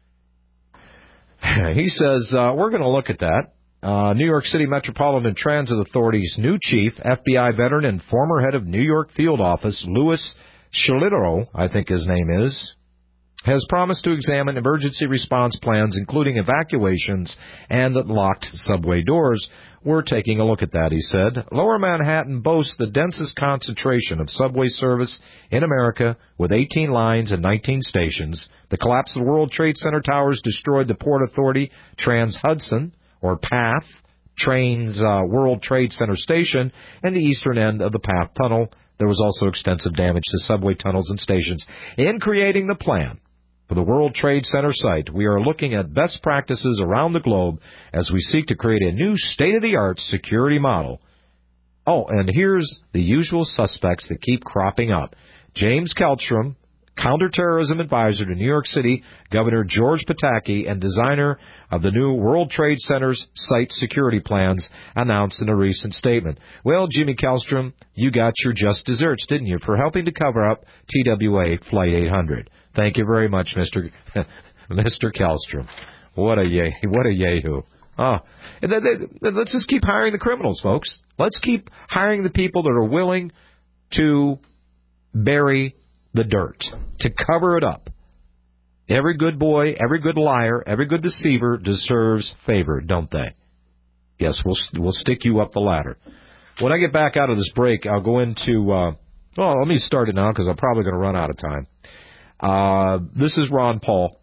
He says, we're going to look at that. New York City Metropolitan Transit Authority's new chief, FBI veteran and former head of New York Field Office, Louis Sciolito, I think his name is, has promised to examine emergency response plans, including evacuations and locked subway doors. We're taking a look at that, he said. Lower Manhattan boasts the densest concentration of subway service in America, with 18 lines and 19 stations. The collapse of the World Trade Center towers destroyed the Port Authority Trans-Hudson, or PATH, train's World Trade Center station, and the eastern end of the PATH tunnel. There was also extensive damage to subway tunnels and stations. In creating the plan for the World Trade Center site, we are looking at best practices around the globe as we seek to create a new state-of-the-art security model. Oh, and here's the usual suspects that keep cropping up. James Kellstrom, counterterrorism advisor to New York City Governor George Pataki and designer of the new World Trade Center's site security plans, announced in a recent statement. Well, Jimmy Kellstrom, you got your just desserts, didn't you, for helping to cover up TWA Flight 800. Thank you very much, Mr. Kellstrom. What a yahoo. Oh, let's just keep hiring the criminals, folks. Let's keep hiring the people that are willing to bury the dirt, to cover it up. Every good boy, every good liar, every good deceiver deserves favor, don't they? Yes, we'll stick you up the ladder. When I get back out of this break, I'll go into, let me start it now because I'm probably going to run out of time. This is Ron Paul.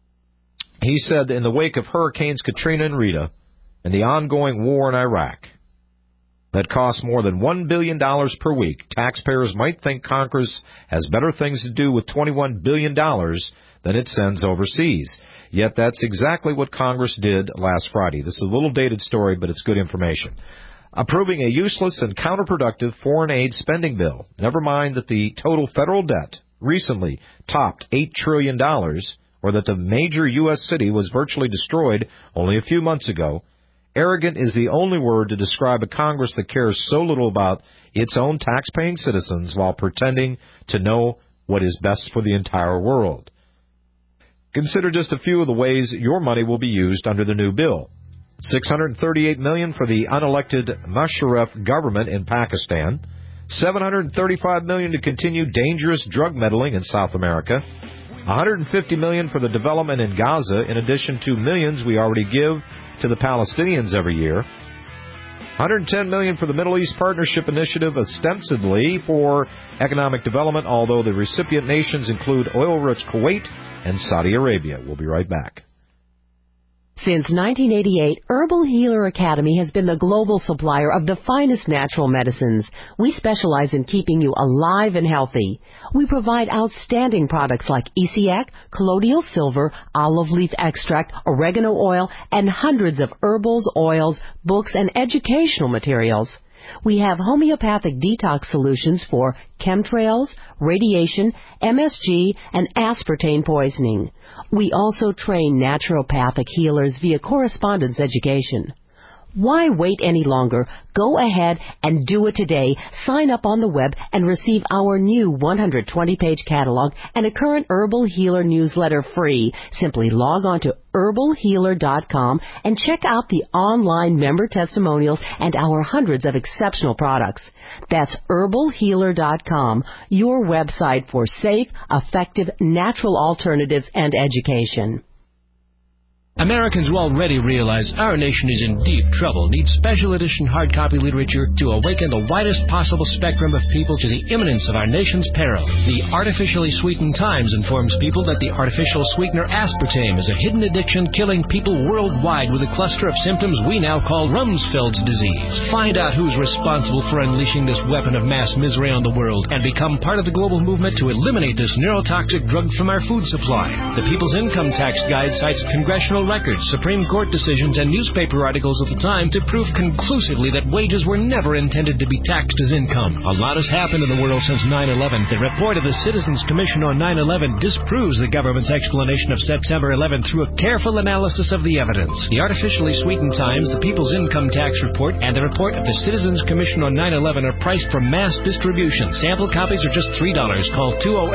He said, in the wake of Hurricanes Katrina and Rita and the ongoing war in Iraq that costs more than $1 billion per week, taxpayers might think Congress has better things to do with $21 billion than it sends overseas. Yet that's exactly what Congress did last Friday. This is a little dated story, but it's good information. Approving a useless and counterproductive foreign aid spending bill. Never mind that the total federal debt recently topped $8 trillion, or that the major U.S. city was virtually destroyed only a few months ago. Arrogant is the only word to describe a Congress that cares so little about its own tax-paying citizens while pretending to know what is best for the entire world. Consider just a few of the ways your money will be used under the new bill. $638 million for the unelected Musharraf government in Pakistan, $735 million to continue dangerous drug meddling in South America, $150 million for the development in Gaza, in addition to millions we already give to the Palestinians every year, $110 million for the Middle East Partnership Initiative, ostensibly for economic development, although the recipient nations include oil-rich Kuwait and Saudi Arabia. We'll be right back. Since 1988, Herbal Healer Academy has been the global supplier of the finest natural medicines. We specialize in keeping you alive and healthy. We provide outstanding products like Essiac, colloidal silver, olive leaf extract, oregano oil, and hundreds of herbals, oils, books, and educational materials. We have homeopathic detox solutions for chemtrails, radiation, MSG, and aspartame poisoning. We also train naturopathic healers via correspondence education. Why wait any longer? Go ahead and do it today. Sign up on the web and receive our new 120-page catalog and a current Herbal Healer newsletter free. Simply log on to herbalhealer.com and check out the online member testimonials and our hundreds of exceptional products. That's herbalhealer.com, your website for safe, effective, natural alternatives and education. Americans who already realize our nation is in deep trouble need special edition hard copy literature to awaken the widest possible spectrum of people to the imminence of our nation's peril. The Artificially Sweetened Times informs people that the artificial sweetener aspartame is a hidden addiction killing people worldwide with a cluster of symptoms we now call Rumsfeld's disease. Find out who's responsible for unleashing this weapon of mass misery on the world and become part of the global movement to eliminate this neurotoxic drug from our food supply. The People's Income Tax Guide cites congressional records, Supreme Court decisions, and newspaper articles of the time to prove conclusively that wages were never intended to be taxed as income. A lot has happened in the world since 9/11. The report of the Citizens Commission on 9/11 disproves the government's explanation of September 11 through a careful analysis of the evidence. The Artificially Sweetened Times, the People's Income Tax Report, and the report of the Citizens Commission on 9/11 are priced for mass distribution. Sample copies are just $3. Call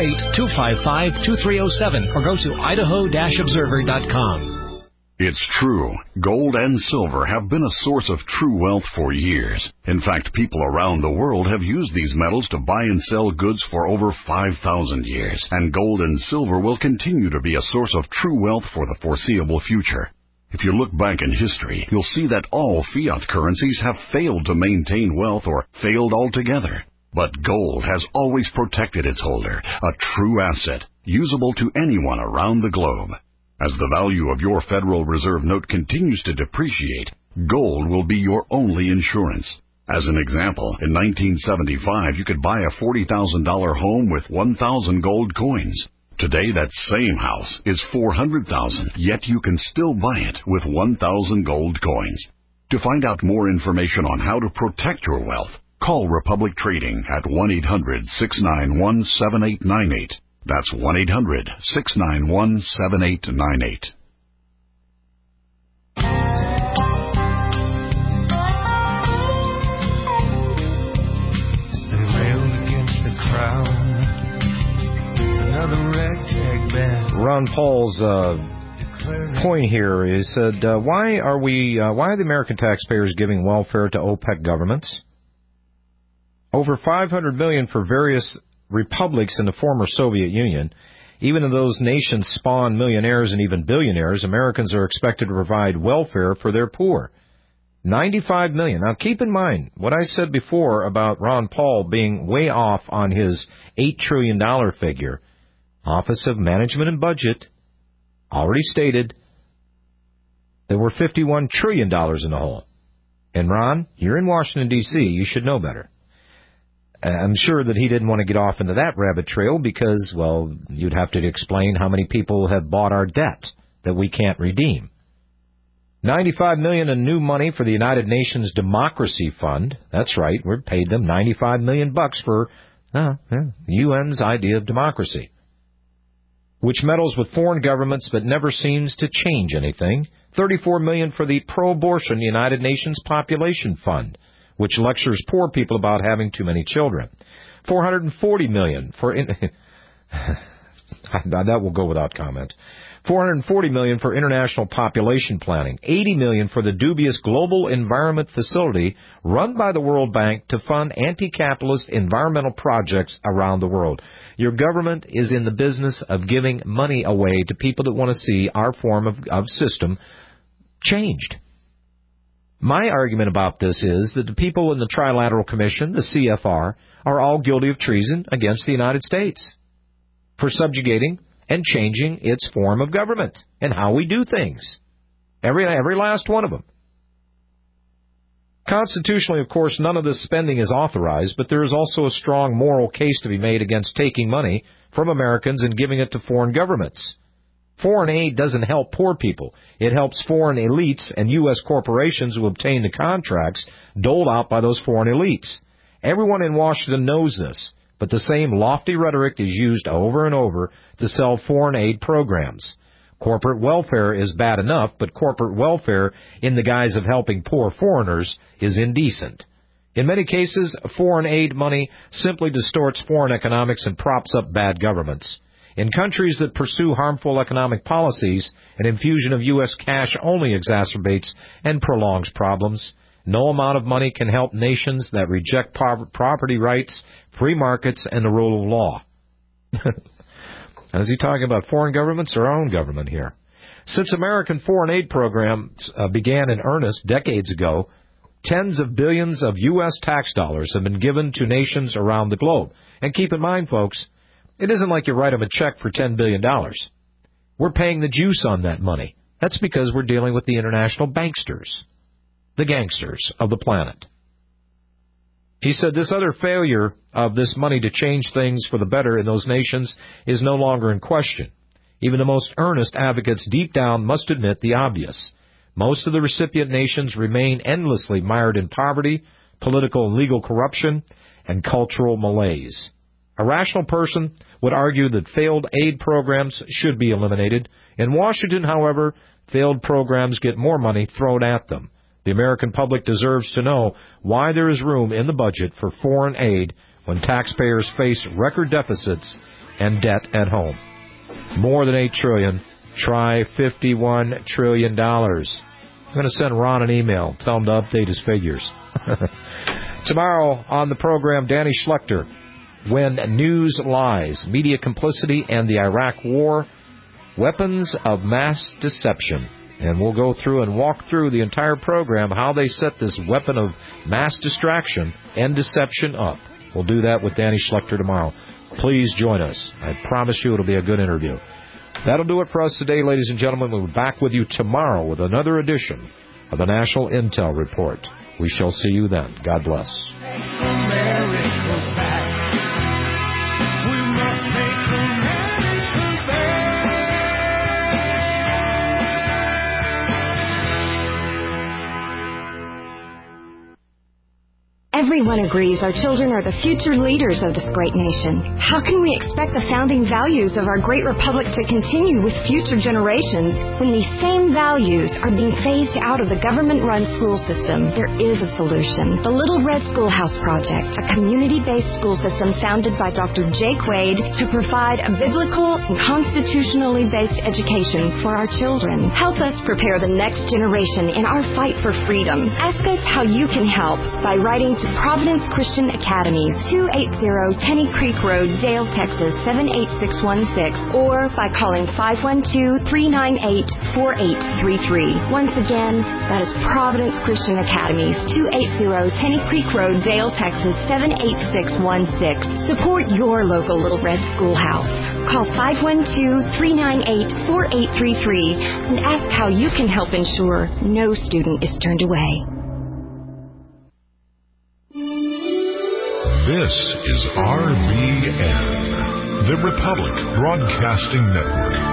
208-255-2307 or go to idaho-observer.com. It's true. Gold and silver have been a source of true wealth for years. In fact, people around the world have used these metals to buy and sell goods for over 5,000 years. And gold and silver will continue to be a source of true wealth for the foreseeable future. If you look back in history, you'll see that all fiat currencies have failed to maintain wealth or failed altogether. But gold has always protected its holder, a true asset, usable to anyone around the globe. As the value of your Federal Reserve note continues to depreciate, gold will be your only insurance. As an example, in 1975, you could buy a $40,000 home with 1,000 gold coins. Today, that same house is $400,000, yet you can still buy it with 1,000 gold coins. To find out more information on how to protect your wealth, call Republic Trading at 1-800-691-7898. That's 1-800-691-7898. They railed against the crown. Another ragtag band. Ron Paul's point here is said, why are the American taxpayers giving welfare to OPEC governments? Over $500 million for various republics in the former Soviet Union. Even though those nations spawn millionaires and even billionaires, Americans are expected to provide welfare for their poor. $95 million. Now, keep in mind what I said before about Ron Paul being way off on his $8 trillion figure. Office of Management and Budget already stated that we're $51 trillion in the hole. And Ron, you're in Washington, D.C., you should know better. I'm sure that he didn't want to get off into that rabbit trail because, well, you'd have to explain how many people have bought our debt that we can't redeem. $95 million in new money for the United Nations Democracy Fund. That's right, we've paid them $95 million for the UN's idea of democracy, which meddles with foreign governments but never seems to change anything. $34 million for the pro-abortion United Nations Population Fund, which lectures poor people about having too many children. $440 million for that will go without comment. $440 million for international population planning. $80 million for the dubious Global Environment Facility run by the World Bank to fund anti-capitalist environmental projects around the world. Your government is in the business of giving money away to people that want to see our form of system changed. My argument about this is that the people in the Trilateral Commission, the CFR, are all guilty of treason against the United States for subjugating and changing its form of government and how we do things. Every last one of them. Constitutionally, of course, none of this spending is authorized, but there is also a strong moral case to be made against taking money from Americans and giving it to foreign governments. Foreign aid doesn't help poor people. It helps foreign elites and U.S. corporations who obtain the contracts doled out by those foreign elites. Everyone in Washington knows this, but the same lofty rhetoric is used over and over to sell foreign aid programs. Corporate welfare is bad enough, but corporate welfare in the guise of helping poor foreigners is indecent. In many cases, foreign aid money simply distorts foreign economics and props up bad governments. In countries that pursue harmful economic policies, an infusion of U.S. cash only exacerbates and prolongs problems. No amount of money can help nations that reject property rights, free markets, and the rule of law. Is he talking about foreign governments or our own government here? Since American foreign aid programs began in earnest decades ago, tens of billions of U.S. tax dollars have been given to nations around the globe. And keep in mind, folks, it isn't like you write them a check for $10 billion. We're paying the juice on that money. That's because we're dealing with the international banksters, the gangsters of the planet. He said this other failure of this money to change things for the better in those nations is no longer in question. Even the most earnest advocates deep down must admit the obvious. Most of the recipient nations remain endlessly mired in poverty, political and legal corruption, and cultural malaise. A rational person would argue that failed aid programs should be eliminated. In Washington, however, failed programs get more money thrown at them. The American public deserves to know why there is room in the budget for foreign aid when taxpayers face record deficits and debt at home. More than $8 trillion. Try $51 trillion. I'm going to send Ron an email. Tell him to update his figures. Tomorrow on the program, Danny Schlechter. When News Lies, Media Complicity and the Iraq War, Weapons of Mass Deception. And we'll go through and walk through the entire program, how they set this weapon of mass distraction and deception up. We'll do that with Danny Schlechter tomorrow. Please join us. I promise you it'll be a good interview. That'll do it for us today, ladies and gentlemen. We'll be back with you tomorrow with another edition of the National Intel Report. We shall see you then. God bless. Everyone agrees our children are the future leaders of this great nation. How can we expect the founding values of our great republic to continue with future generations when these same values are being phased out of the government-run school system? There is a solution. The Little Red Schoolhouse Project, a community-based school system founded by Dr. Jake Wade to provide a biblical and constitutionally based education for our children. Help us prepare the next generation in our fight for freedom. Ask us how you can help by writing to Providence Christian Academies, 280 Tenny Creek Road, Dale, Texas, 78616, or by calling 512-398-4833. Once again, that is Providence Christian Academies, 280 Tenny Creek Road, Dale, Texas, 78616. Support your local Little Red Schoolhouse. Call 512-398-4833 and ask how you can help ensure no student is turned away. This is RBN, the Republic Broadcasting Network.